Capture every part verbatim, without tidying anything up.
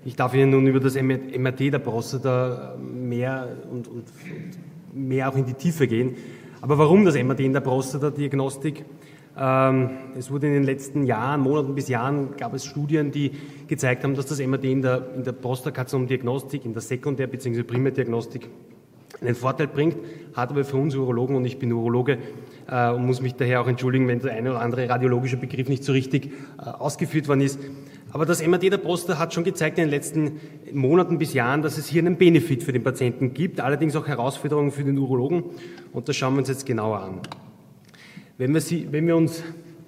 Ich darf Ihnen nun über das M R T der Prostata mehr und, und mehr auch in die Tiefe gehen. Aber warum das M R T in der Prostata-Diagnostik? Ähm, es wurde in den letzten Jahren, Monaten bis Jahren, gab es Studien, die gezeigt haben, dass das M R T in der, in der Prostatakarzinom-Diagnostik, in der Sekundär- bzw. Primärdiagnostik einen Vorteil bringt, hat aber für uns Urologen, und ich bin Urologe äh, und muss mich daher auch entschuldigen, wenn der eine oder andere radiologische Begriff nicht so richtig äh, ausgeführt worden ist. Aber das M R T der Prostata hat schon gezeigt in den letzten Monaten bis Jahren, dass es hier einen Benefit für den Patienten gibt, allerdings auch Herausforderungen für den Urologen, und das schauen wir uns jetzt genauer an. Wenn wir, sie, wenn wir uns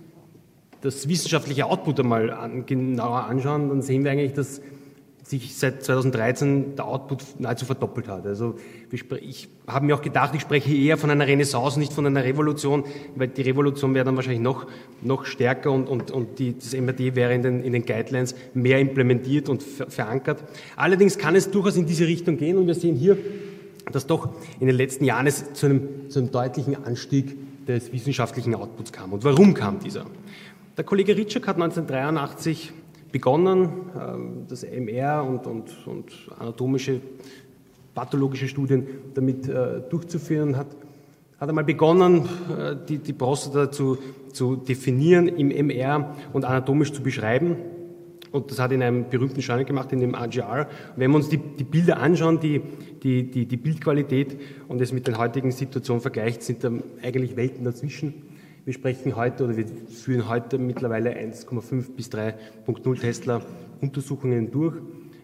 das wissenschaftliche Output einmal an, genauer anschauen, dann sehen wir eigentlich, dass sich seit zweitausenddreizehn der Output nahezu verdoppelt hat. Also ich habe mir auch gedacht, ich spreche eher von einer Renaissance, nicht von einer Revolution, weil die Revolution wäre dann wahrscheinlich noch, noch stärker und, und, und die, das M R T wäre in den, in den Guidelines mehr implementiert und ver, verankert. Allerdings kann es durchaus in diese Richtung gehen, und wir sehen hier, dass doch in den letzten Jahren es zu einem, zu einem deutlichen Anstieg des wissenschaftlichen Outputs kam. Und warum kam dieser? Der Kollege Ritschek hat neunzehnhundertdreiundachtzig begonnen, das M R und, und, und anatomische, pathologische Studien damit äh, durchzuführen, hat, hat einmal begonnen, äh, die, die Prostata zu, zu definieren, im M R und anatomisch zu beschreiben. Und das hat in einem berühmten Journal gemacht, in dem R G R. Wenn wir uns die, die Bilder anschauen, die, die, die, die Bildqualität und es mit der heutigen Situation vergleicht, sind da eigentlich Welten dazwischen. Wir sprechen heute oder wir führen heute mittlerweile eins Komma fünf bis drei Punkt null Tesla Untersuchungen durch.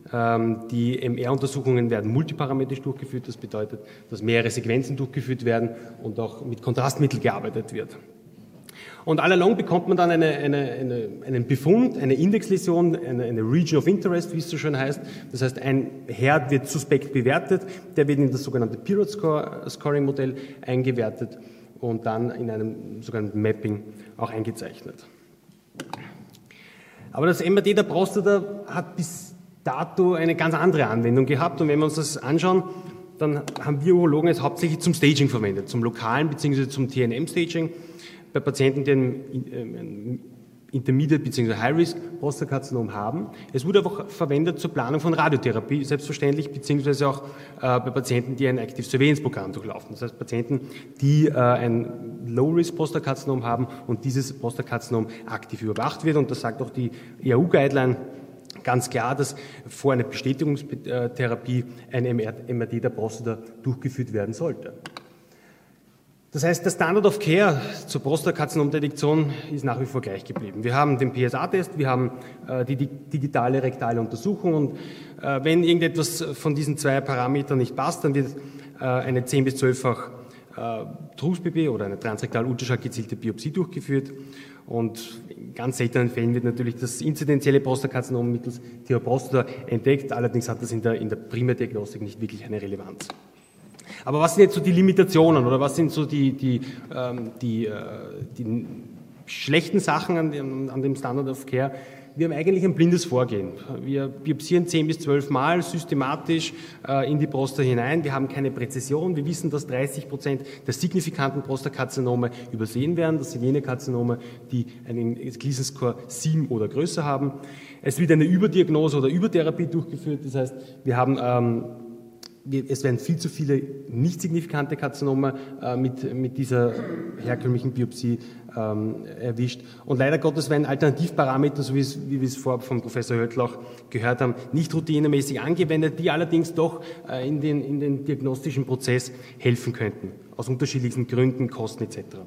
Die M R-Untersuchungen werden multiparametrisch durchgeführt. Das bedeutet, dass mehrere Sequenzen durchgeführt werden und auch mit Kontrastmittel gearbeitet wird. Und all along bekommt man dann eine, eine, eine, einen Befund, eine Indexläsion, eine, eine Region of Interest, wie es so schön heißt. Das heißt, ein Herd wird suspekt bewertet, der wird in das sogenannte Period-Scoring-Modell eingewertet und dann in einem sogenannten Mapping auch eingezeichnet. Aber das M R T der Prostata hat bis dato eine ganz andere Anwendung gehabt, und wenn wir uns das anschauen, dann haben wir Urologen es hauptsächlich zum Staging verwendet, zum lokalen bzw. zum T N M-Staging bei Patienten, die ein Intermediate bzw. High-Risk-Prostatakarzinom haben. Es wurde aber auch verwendet zur Planung von Radiotherapie, selbstverständlich, beziehungsweise auch äh, bei Patienten, die ein Active Surveillance-Programm durchlaufen. Das heißt, Patienten, die äh, ein Low-Risk-Prostatakarzinom haben und dieses Prostatakarzinom aktiv überwacht wird. Und das sagt auch die E A U-Guideline ganz klar, dass vor einer Bestätigungstherapie ein M R T der Prostata durchgeführt werden sollte. Das heißt, der Standard of Care zur Prostatakarzinomdetektion ist nach wie vor gleich geblieben. Wir haben den P S A-Test, wir haben äh, die, die digitale rektale Untersuchung, und äh, wenn irgendetwas von diesen zwei Parametern nicht passt, dann wird äh, eine zehn bis zwölffach äh, Trus-B B oder eine transrektal Ultraschall gezielte Biopsie durchgeführt, und in ganz seltenen Fällen wird natürlich das inzidenzielle Prostatakarzinom mittels T H Prostata entdeckt, allerdings hat das in der, in der Primärdiagnostik nicht wirklich eine Relevanz. Aber was sind jetzt so die Limitationen oder was sind so die, die, ähm, die, äh, die schlechten Sachen an dem, an dem Standard of Care? Wir haben eigentlich ein blindes Vorgehen. Wir biopsieren zehn bis zwölf Mal systematisch äh, in die Prostata hinein. Wir haben keine Präzision. Wir wissen, dass dreißig Prozent der signifikanten Prostatakarzinome übersehen werden. Das sind jene Karzinome, die einen Gleason Score sieben oder größer haben. Es wird eine Überdiagnose oder Übertherapie durchgeführt. Das heißt, wir haben ähm, es werden viel zu viele nicht signifikante Karzinome äh, mit, mit dieser herkömmlichen Biopsie ähm, erwischt. Und leider Gottes werden Alternativparameter, so wie, es, wie wir es vorab von Professor Höttl auch gehört haben, nicht routinemäßig angewendet, die allerdings doch äh, in, den, in den diagnostischen Prozess helfen könnten, aus unterschiedlichsten Gründen, Kosten et cetera.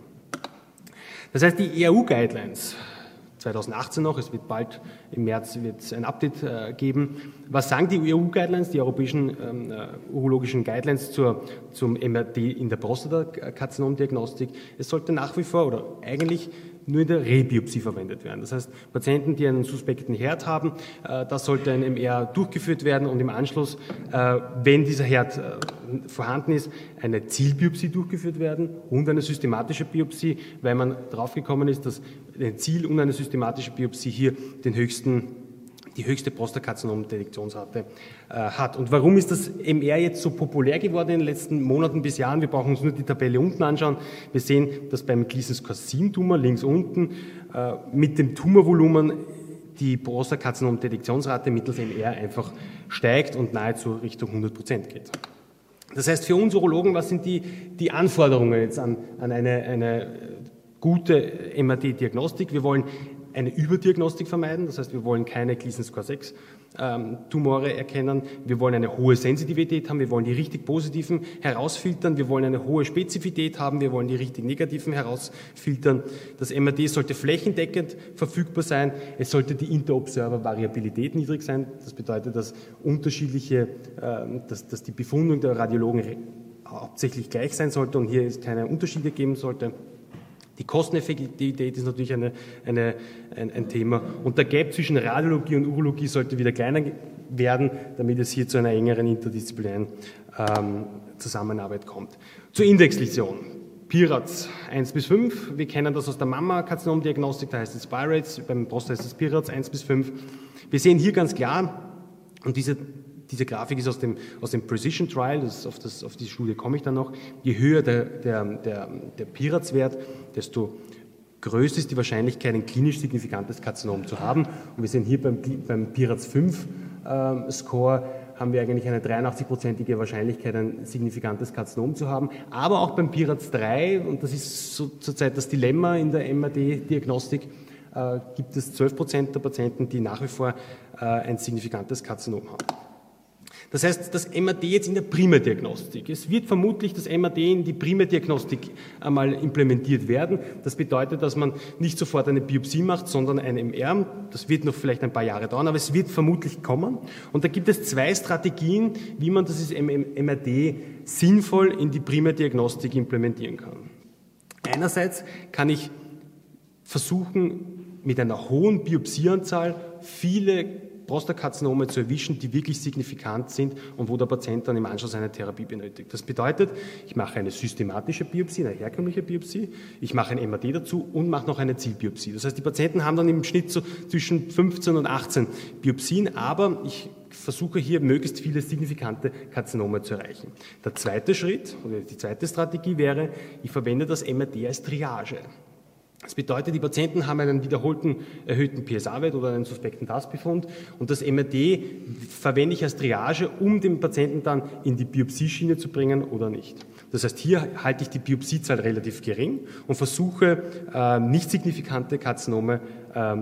Das heißt, die E A U-Guidelines, zweitausendachtzehn noch, es wird bald im März wird es ein Update äh, geben. Was sagen die E A U-Guidelines, die europäischen ähm, äh, urologischen Guidelines zur, zum M R T in der Prostatakarzinomdiagnostik? Es sollte nach wie vor oder eigentlich nur in der Rebiopsie verwendet werden. Das heißt, Patienten, die einen suspekten Herd haben, äh, da sollte ein M R durchgeführt werden und im Anschluss, äh, wenn dieser Herd äh, vorhanden ist, eine Zielbiopsie durchgeführt werden und eine systematische Biopsie, weil man draufgekommen ist, dass ein Ziel und eine systematische Biopsie hier den höchsten, die höchste Prostatakarzinom-Detektionsrate äh, hat. Und warum ist das M R jetzt so populär geworden in den letzten Monaten bis Jahren? Wir brauchen uns nur die Tabelle unten anschauen. Wir sehen, dass beim Gleason Score sieben Tumor links unten äh, mit dem Tumorvolumen die Prostatakarzinom-Detektionsrate mittels M R einfach steigt und nahezu Richtung hundert Prozent geht. Das heißt, für uns Urologen, was sind die, die Anforderungen jetzt an, an eine, eine gute M R T-Diagnostik? Wir wollen eine Überdiagnostik vermeiden, das heißt, wir wollen keine Gleason Score sechs ähm, Tumore erkennen, wir wollen eine hohe Sensitivität haben, wir wollen die richtig positiven herausfiltern, wir wollen eine hohe Spezifität haben, wir wollen die richtig negativen herausfiltern. Das M R T sollte flächendeckend verfügbar sein, es sollte die Interobserver-Variabilität niedrig sein, das bedeutet, dass unterschiedliche, äh, dass, dass die Befundung der Radiologen hauptsächlich gleich sein sollte und hier es keine Unterschiede geben sollte. Die Kosteneffektivität ist natürlich eine, eine, ein, ein Thema. Und der Gap zwischen Radiologie und Urologie sollte wieder kleiner werden, damit es hier zu einer engeren interdisziplinären ähm, Zusammenarbeit kommt. Zur Indexläsion. P I R A T eins bis fünf. Wir kennen das aus der Mammakarzinomdiagnostik, da heißt es Spirates, beim Prostat heißt es P I R A T eins bis fünf. Wir sehen hier ganz klar, und diese Diese Grafik ist aus dem, aus dem Precision Trial, das, auf, das, auf die Studie komme ich dann noch. Je höher der, der, der, der P I R A T-Wert, desto größer ist die Wahrscheinlichkeit, ein klinisch signifikantes Karzinom zu haben. Und wir sehen hier beim, beim P I R A T fünf ähm, Score, haben wir eigentlich eine dreiundachtzig-prozentige Wahrscheinlichkeit, ein signifikantes Karzinom zu haben. Aber auch beim P I R A T drei, und das ist so zurzeit das Dilemma in der M R T-Diagnostik, äh, gibt es zwölf Prozent der Patienten, die nach wie vor äh, ein signifikantes Karzinom haben. Das heißt, das M R T jetzt in der Primärdiagnostik. Es wird vermutlich das M R T in die Primärdiagnostik einmal implementiert werden. Das bedeutet, dass man nicht sofort eine Biopsie macht, sondern ein M R. Das wird noch vielleicht ein paar Jahre dauern, aber es wird vermutlich kommen. Und da gibt es zwei Strategien, wie man dieses M R T sinnvoll in die Primärdiagnostik implementieren kann. Einerseits kann ich versuchen, mit einer hohen Biopsieanzahl viele Prostatakarzinome zu erwischen, die wirklich signifikant sind und wo der Patient dann im Anschluss eine Therapie benötigt. Das bedeutet, ich mache eine systematische Biopsie, eine herkömmliche Biopsie, ich mache ein M R T dazu und mache noch eine Zielbiopsie. Das heißt, die Patienten haben dann im Schnitt so zwischen fünfzehn und achtzehn Biopsien, aber ich versuche hier möglichst viele signifikante Karzinome zu erreichen. Der zweite Schritt, oder die zweite Strategie wäre, ich verwende das M R T als Triage. Das bedeutet, die Patienten haben einen wiederholten erhöhten P S A-Wert oder einen suspekten D A S-Befund und das M R T verwende ich als Triage, um den Patienten dann in die Biopsieschiene zu bringen oder nicht. Das heißt, hier halte ich die Biopsiezahl relativ gering und versuche, äh, nicht signifikante Karzinome äh,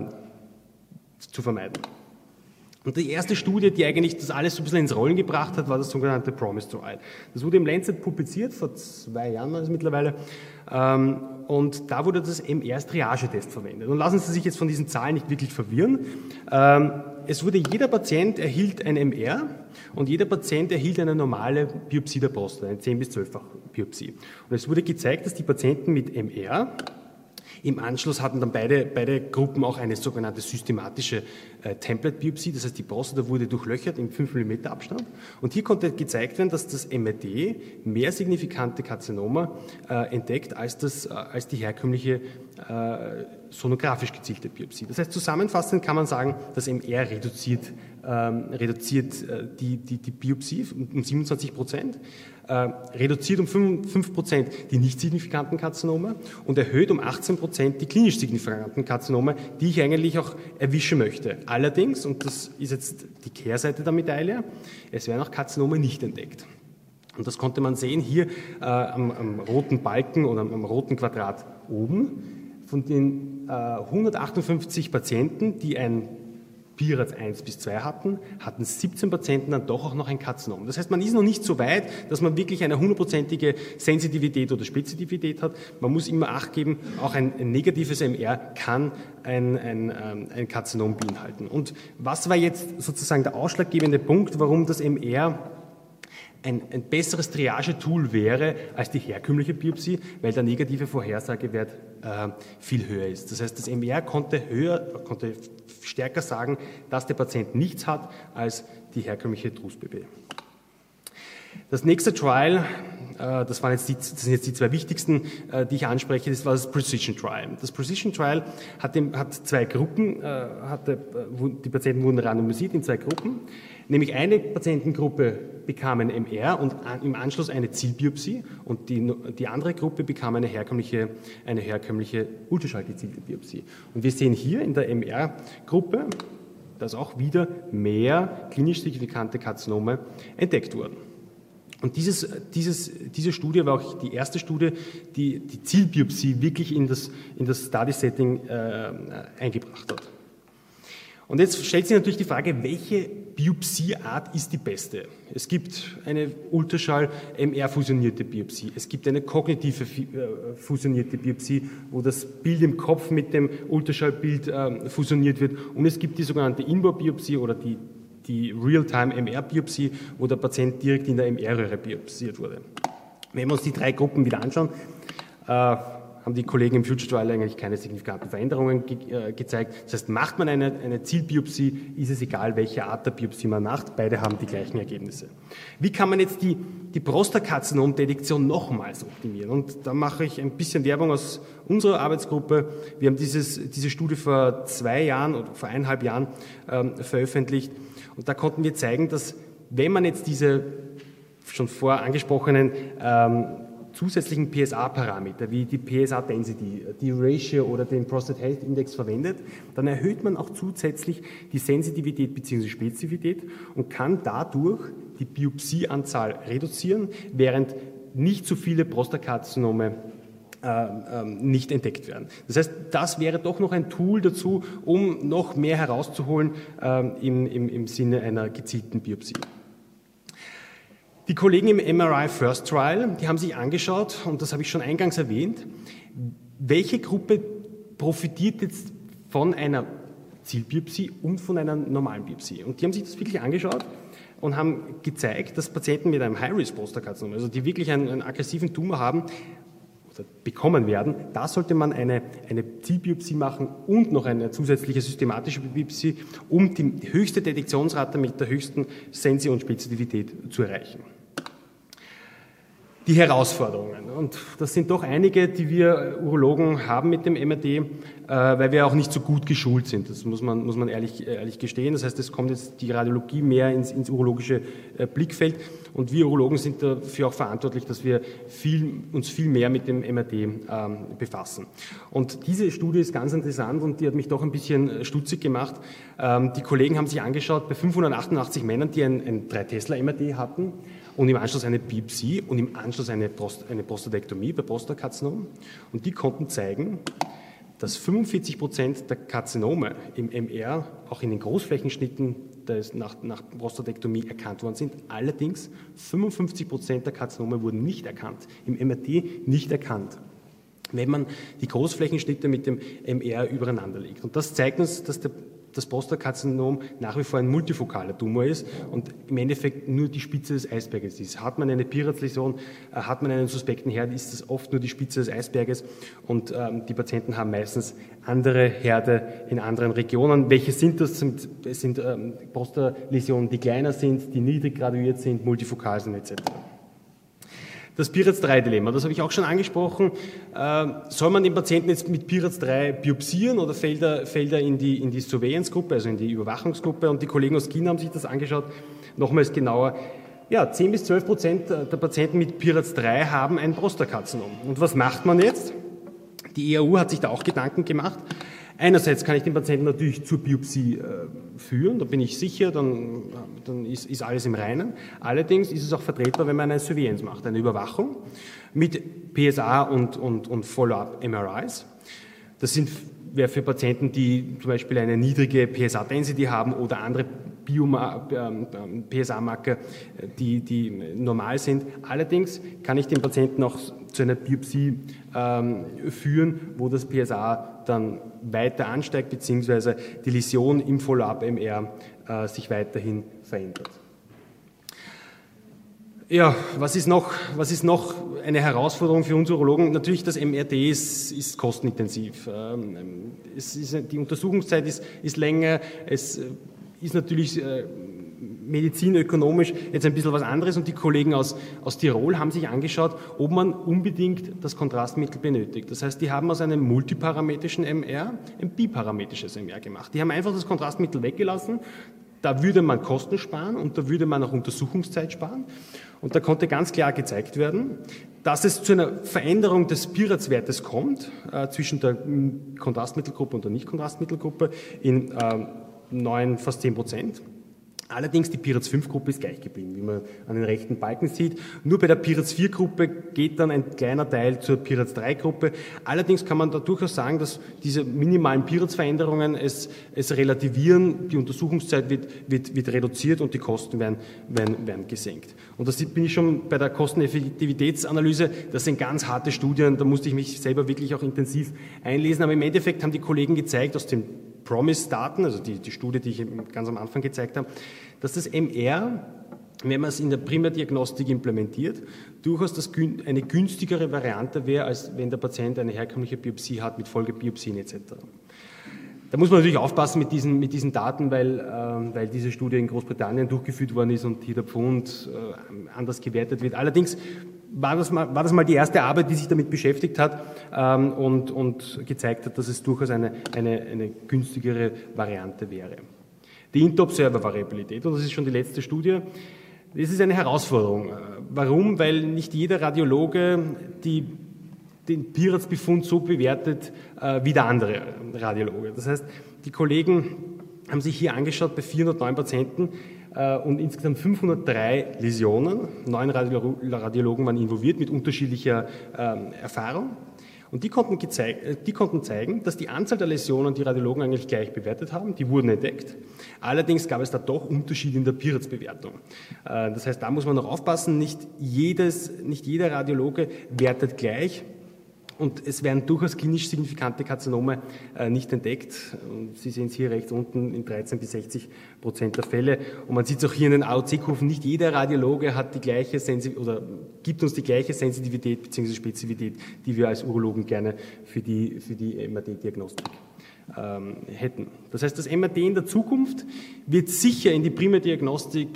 zu vermeiden. Und die erste Studie, die eigentlich das alles so ein bisschen ins Rollen gebracht hat, war das sogenannte PROMISE Trial. Das wurde im Lancet publiziert, vor zwei Jahren war es mittlerweile, und da wurde das M R als Triagetest verwendet. Und lassen Sie sich jetzt von diesen Zahlen nicht wirklich verwirren. Es wurde, jeder Patient erhielt ein M R und jeder Patient erhielt eine normale Biopsie der Prostata, eine zehn bis zwölffach Biopsie. Und es wurde gezeigt, dass die Patienten mit M R im Anschluss hatten dann beide, beide Gruppen auch eine sogenannte systematische äh, Template-Biopsie, das heißt, die Prostata wurde durchlöchert im fünf Millimeter Abstand. Und hier konnte gezeigt werden, dass das M R T mehr signifikante Karzinome äh, entdeckt als, das, äh, als die herkömmliche äh, sonografisch gezielte Biopsie. Das heißt, zusammenfassend kann man sagen, das M R reduziert, ähm, reduziert äh, die, die, die Biopsie um siebenundzwanzig Prozent. Äh, reduziert um fünf Prozent die nicht signifikanten Karzinome und erhöht um achtzehn Prozent die klinisch signifikanten Karzinome, die ich eigentlich auch erwischen möchte. Allerdings, und das ist jetzt die Kehrseite der Medaille, es werden auch Karzinome nicht entdeckt. Und das konnte man sehen hier äh, am, am roten Balken oder am, am roten Quadrat oben. Von den äh, hundertachtundfünfzig Patienten, die ein P I R A T eins bis zwei hatten, hatten siebzehn Patienten dann doch auch noch ein Karzinom. Das heißt, man ist noch nicht so weit, dass man wirklich eine hundertprozentige Sensitivität oder Spezifität hat. Man muss immer Acht geben, auch ein, ein negatives M R kann ein, ein, ein Karzinom beinhalten. Und was war jetzt sozusagen der ausschlaggebende Punkt, warum das M R Ein, ein besseres Triage-Tool wäre als die herkömmliche Biopsie, weil der negative Vorhersagewert äh, viel höher ist. Das heißt, das M R konnte höher, konnte stärker sagen, dass der Patient nichts hat als die herkömmliche T R U S-B B. Das nächste Trial das waren jetzt die, das sind jetzt die zwei wichtigsten, die ich anspreche, das war das Precision Trial. Das Precision Trial hat, dem, hat zwei Gruppen, hatte, die Patienten wurden randomisiert in zwei Gruppen, nämlich eine Patientengruppe bekam ein M R und im Anschluss eine Zielbiopsie und die, die andere Gruppe bekam eine herkömmliche, eine herkömmliche ultraschallgezielte Biopsie. Und wir sehen hier in der M R-Gruppe, dass auch wieder mehr klinisch signifikante Karzinome entdeckt wurden. Und dieses, dieses, diese Studie war auch die erste Studie, die die Zielbiopsie wirklich in das, in das Study-Setting äh, eingebracht hat. Und jetzt stellt sich natürlich die Frage, welche Biopsieart ist die beste? Es gibt eine Ultraschall-M R-fusionierte Biopsie, es gibt eine kognitive fusionierte Biopsie, wo das Bild im Kopf mit dem Ultraschallbild äh, fusioniert wird, und es gibt die sogenannte Inbore-Biopsie oder die die Real-Time-M R-Biopsie, wo der Patient direkt in der M R-Röhre biopsiert wurde. Wenn wir uns die drei Gruppen wieder anschauen, äh, haben die Kollegen im Future Trial eigentlich keine signifikanten Veränderungen ge äh, gezeigt. Das heißt, macht man eine, eine Zielbiopsie, ist es egal, welche Art der Biopsie man macht, beide haben die gleichen Ergebnisse. Wie kann man jetzt die, die Prostakarzinomdetektion nochmals optimieren? Und da mache ich ein bisschen Werbung aus unserer Arbeitsgruppe. Wir haben dieses, diese Studie vor zwei Jahren oder vor eineinhalb Jahren ähm, veröffentlicht. Und da konnten wir zeigen, dass wenn man jetzt diese schon vorher angesprochenen ähm, zusätzlichen P S A-Parameter wie die P S A-Density, die Ratio oder den Prostate Health Index verwendet, dann erhöht man auch zusätzlich die Sensitivität bzw. Spezifität und kann dadurch die Biopsieanzahl reduzieren, während nicht so viele Prostakarzinome Äh, nicht entdeckt werden. Das heißt, das wäre doch noch ein Tool dazu, um noch mehr herauszuholen äh, im, im, im Sinne einer gezielten Biopsie. Die Kollegen im M R I First Trial, die haben sich angeschaut, und das habe ich schon eingangs erwähnt, welche Gruppe profitiert jetzt von einer Zielbiopsie und von einer normalen Biopsie. Und die haben sich das wirklich angeschaut und haben gezeigt, dass Patienten mit einem High-Risk-Prostakarzinom, also die wirklich einen, einen aggressiven Tumor haben, bekommen werden, da sollte man eine, eine Zielbiopsie machen und noch eine zusätzliche systematische Biopsie, um die höchste Detektionsrate mit der höchsten Sensi und Spezifität zu erreichen. Die Herausforderungen, und das sind doch einige, die wir Urologen haben mit dem M R T, äh, weil wir auch nicht so gut geschult sind. Das muss man, muss man ehrlich, ehrlich gestehen. Das heißt, es kommt jetzt die Radiologie mehr ins, ins urologische äh, Blickfeld, und wir Urologen sind dafür auch verantwortlich, dass wir viel, uns viel mehr mit dem M R T ähm, befassen. Und diese Studie ist ganz interessant und die hat mich doch ein bisschen stutzig gemacht. Ähm, die Kollegen haben sich angeschaut, bei fünfhundertachtundachtzig Männern, die ein, ein drei Tesla M R T hatten, und im Anschluss eine Biopsie und im Anschluss eine, Prost, eine Prostatektomie bei Prostakarzinom. Und die konnten zeigen, dass fünfundvierzig Prozent der Karzinome im M R auch in den Großflächenschnitten nach, nach Prostatektomie erkannt worden sind. Allerdings fünfundfünfzig Prozent der Karzinome wurden nicht erkannt, im M R T nicht erkannt, wenn man die Großflächenschnitte mit dem M R übereinander legt. Und das zeigt uns, dass der das Prostakarzinom nach wie vor ein multifokaler Tumor ist und im Endeffekt nur die Spitze des Eisberges ist. Hat man eine Piraz-Läsion, hat man einen suspekten Herd, ist das oft nur die Spitze des Eisberges, und ähm, die Patienten haben meistens andere Herde in anderen Regionen. Welche sind das? Es sind ähm, Prostaläsionen, die kleiner sind, die niedrig graduiert sind, multifokal sind et cetera. Das Piraz drei Dilemma, das habe ich auch schon angesprochen. Äh, soll man den Patienten jetzt mit Piraz drei biopsieren oder fällt er, fällt er in die, in die Surveillance-Gruppe, also in die Überwachungsgruppe? Und die Kollegen aus China haben sich das angeschaut, nochmals genauer. Ja, zehn bis zwölf Prozent der Patienten mit Piraz drei haben ein Prostakarzinom. Und was macht man jetzt? Die E A U hat sich da auch Gedanken gemacht. Einerseits kann ich den Patienten natürlich zur Biopsie äh, führen, da bin ich sicher, dann, dann ist, ist alles im Reinen. Allerdings ist es auch vertretbar, wenn man eine Surveillance macht, eine Überwachung mit P S A und, und, und Follow-up-M R Is. Das sind wäre für Patienten, die zum Beispiel eine niedrige P S A-Density haben oder andere P S A-Marker, die, die normal sind. Allerdings kann ich den Patienten auch zu einer Biopsie ähm, führen, wo das P S A dann weiter ansteigt, beziehungsweise die Läsion im Follow-up-M R äh, sich weiterhin verändert. Ja, was ist noch, was ist noch eine Herausforderung für uns Urologen? Natürlich, das M R T ist, ist kostenintensiv. Ähm, es ist, die Untersuchungszeit ist, ist länger, es ist natürlich medizinökonomisch jetzt ein bisschen was anderes und die Kollegen aus, aus Tirol haben sich angeschaut, ob man unbedingt das Kontrastmittel benötigt. Das heißt, die haben aus einem multiparametrischen M R ein biparametrisches M R gemacht. Die haben einfach das Kontrastmittel weggelassen. Da würde man Kosten sparen und da würde man auch Untersuchungszeit sparen. Und da konnte ganz klar gezeigt werden, dass es zu einer Veränderung des Pirates-Wertes kommt, äh, zwischen der Kontrastmittelgruppe und der Nicht-Kontrastmittelgruppe in äh, neun, fast zehn Prozent. Allerdings die Pirates fünf Gruppe ist gleich geblieben, wie man an den rechten Balken sieht. Nur bei der Pirates vier Gruppe geht dann ein kleiner Teil zur Pirates drei Gruppe. Allerdings kann man da durchaus sagen, dass diese minimalen Pirates-Veränderungen es, es relativieren, die Untersuchungszeit wird, wird, wird reduziert und die Kosten werden, werden, werden gesenkt. Und da bin ich schon bei der Kosteneffektivitätsanalyse. Das sind ganz harte Studien, da musste ich mich selber wirklich auch intensiv einlesen. Aber im Endeffekt haben die Kollegen gezeigt, aus den Promise-Daten, also die, die Studie, die ich ganz am Anfang gezeigt habe, dass das M R, wenn man es in der Primärdiagnostik implementiert, durchaus das, eine günstigere Variante wäre, als wenn der Patient eine herkömmliche Biopsie hat mit Folgebiopsien et cetera. Da muss man natürlich aufpassen mit diesen, mit diesen Daten, weil, äh, weil diese Studie in Großbritannien durchgeführt worden ist und hier der Pfund äh, anders gewertet wird. Allerdings war das, mal, war das mal die erste Arbeit, die sich damit beschäftigt hat ähm, und, und gezeigt hat, dass es durchaus eine, eine, eine günstigere Variante wäre. Die Inter-Observer-Variabilität, und das ist schon die letzte Studie, das ist eine Herausforderung. Warum? Weil nicht jeder Radiologe die, den Pirates-Befund so bewertet äh, wie der andere Radiologe. Das heißt, die Kollegen haben sich hier angeschaut bei vierhundertneun Patienten, und insgesamt fünfhundertdrei Läsionen. Neun Radiologen waren involviert mit unterschiedlicher ähm, Erfahrung. Und die konnten, gezeig, die konnten zeigen, dass die Anzahl der Läsionen, die Radiologen eigentlich gleich bewertet haben, die wurden entdeckt. Allerdings gab es da doch Unterschiede in der Pirates-Bewertung. Äh, das heißt, da muss man noch aufpassen, nicht, jedes, nicht jeder Radiologe wertet gleich. Und es werden durchaus klinisch signifikante Karzinome äh, nicht entdeckt. Und Sie sehen es hier rechts unten in dreizehn bis sechzig Prozent der Fälle. Und man sieht es auch hier in den A O C-Kurven. Nicht jeder Radiologe hat die gleiche Sensi- oder gibt uns die gleiche Sensitivität bzw. Spezifität, die wir als Urologen gerne für die, für die M R D-Diagnostik ähm, hätten. Das heißt, das M R D in der Zukunft wird sicher in die Primärdiagnostik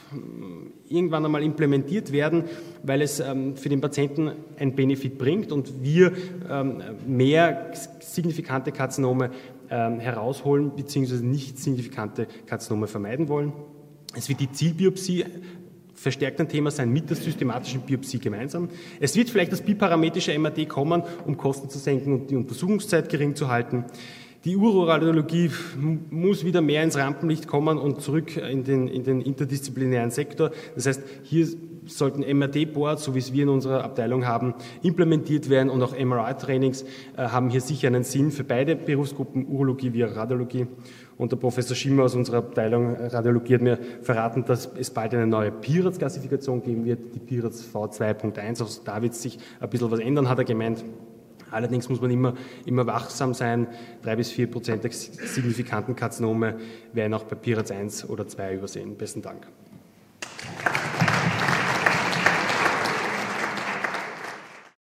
irgendwann einmal implementiert werden, weil es ähm, für den Patienten einen Benefit bringt und wir ähm, mehr signifikante Karzinome ähm, herausholen bzw. nicht signifikante Karzinome vermeiden wollen. Es wird die Zielbiopsie verstärkt ein Thema sein mit der systematischen Biopsie gemeinsam. Es wird vielleicht das biparametrische M R D kommen, um Kosten zu senken und die Untersuchungszeit gering zu halten. Die Uroradiologie muss wieder mehr ins Rampenlicht kommen und zurück in den, in den interdisziplinären Sektor. Das heißt, hier sollten M R D-Boards, so wie es wir in unserer Abteilung haben, implementiert werden und auch M R I-Trainings äh, haben hier sicher einen Sinn für beide Berufsgruppen, Urologie wie auch Radiologie. Und der Professor Schimmer aus unserer Abteilung Radiologie hat mir verraten, dass es bald eine neue Pirates-Klassifikation geben wird, die Pirates V zwei Punkt eins. Also da wird sich ein bisschen was ändern, hat er gemeint. Allerdings muss man immer, immer wachsam sein. Drei bis vier Prozent der signifikanten Karzinome werden auch bei Pirates eins oder zwei übersehen. Besten Dank.